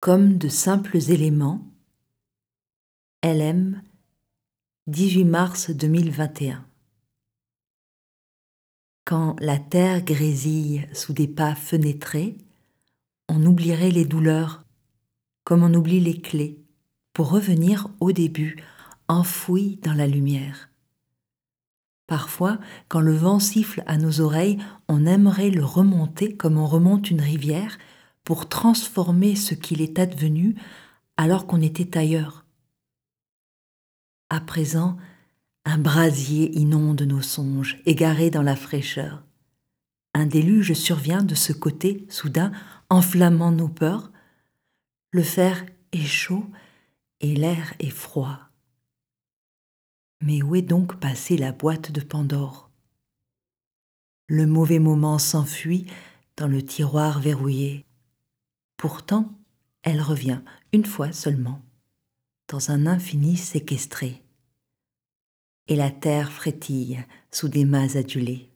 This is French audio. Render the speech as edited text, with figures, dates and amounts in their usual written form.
comme de simples éléments. LM, 18 mars 2021. Quand la terre grésille sous des pas fenêtrés, on oublierait les douleurs, comme on oublie les clés, pour revenir au début, enfoui dans la lumière. Parfois, quand le vent siffle à nos oreilles, on aimerait le remonter comme on remonte une rivière pour transformer ce qu'il est advenu alors qu'on était ailleurs. À présent, un brasier inonde nos songes, égarés dans la fraîcheur. Un déluge survient de ce côté, soudain, enflammant nos peurs. Le fer est chaud et l'air est froid. Mais où est donc passée la boîte de Pandore? Le mauvais moment s'enfuit dans le tiroir verrouillé. Pourtant, elle revient une fois seulement, dans un infini séquestré. Et la terre frétille sous des mains adulées.